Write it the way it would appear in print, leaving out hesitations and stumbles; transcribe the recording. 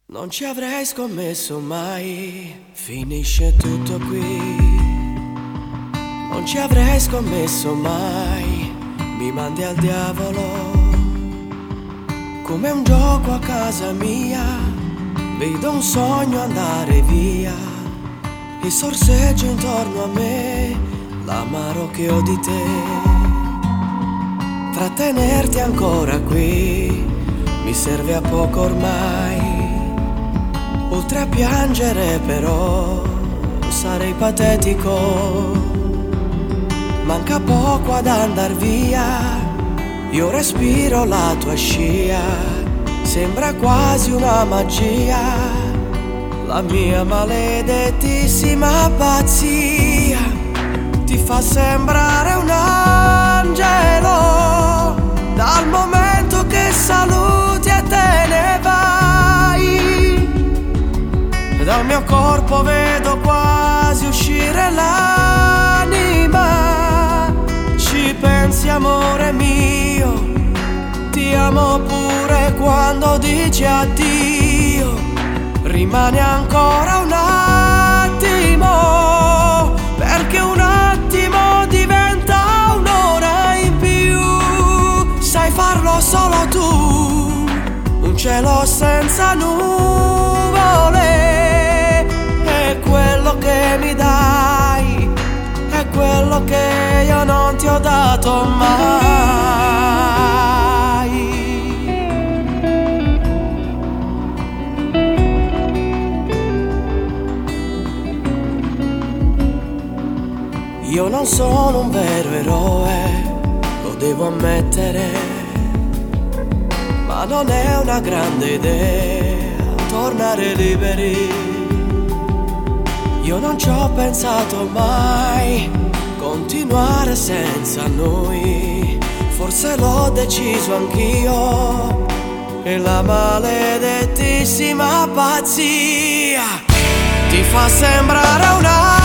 Non ci avrei scommesso mai, finisce tutto qui. Non ci avrei scommesso mai, mi mandi al diavolo. Come un gioco a casa mia, vedo un sogno andare via e sorseggio intorno a me l'amaro che ho di te. Trattenerti ancora qui mi serve a poco ormai. Oltre a piangere però sarei patetico. Manca poco ad andar via, io respiro la tua scia. Sembra quasi una magia, la mia maledettissima pazzia. Ti fa sembrare un angelo dal momento che saluti e te ne vai. Dal mio corpo vedo quasi uscire l'anima. Ci pensi amore mio, ti amo pure quando dici addio. Rimane ancora un attimo, perché un attimo diventa un'ora in più. Sai farlo solo tu, un cielo senza nuvole. Quello che mi dai è quello che io non ti ho dato mai. Io non sono un vero eroe, lo devo ammettere, ma non è una grande idea tornare liberi. Io non ci ho pensato mai, continuare senza noi. Forse l'ho deciso anch'io, e la maledettissima pazzia ti fa sembrare una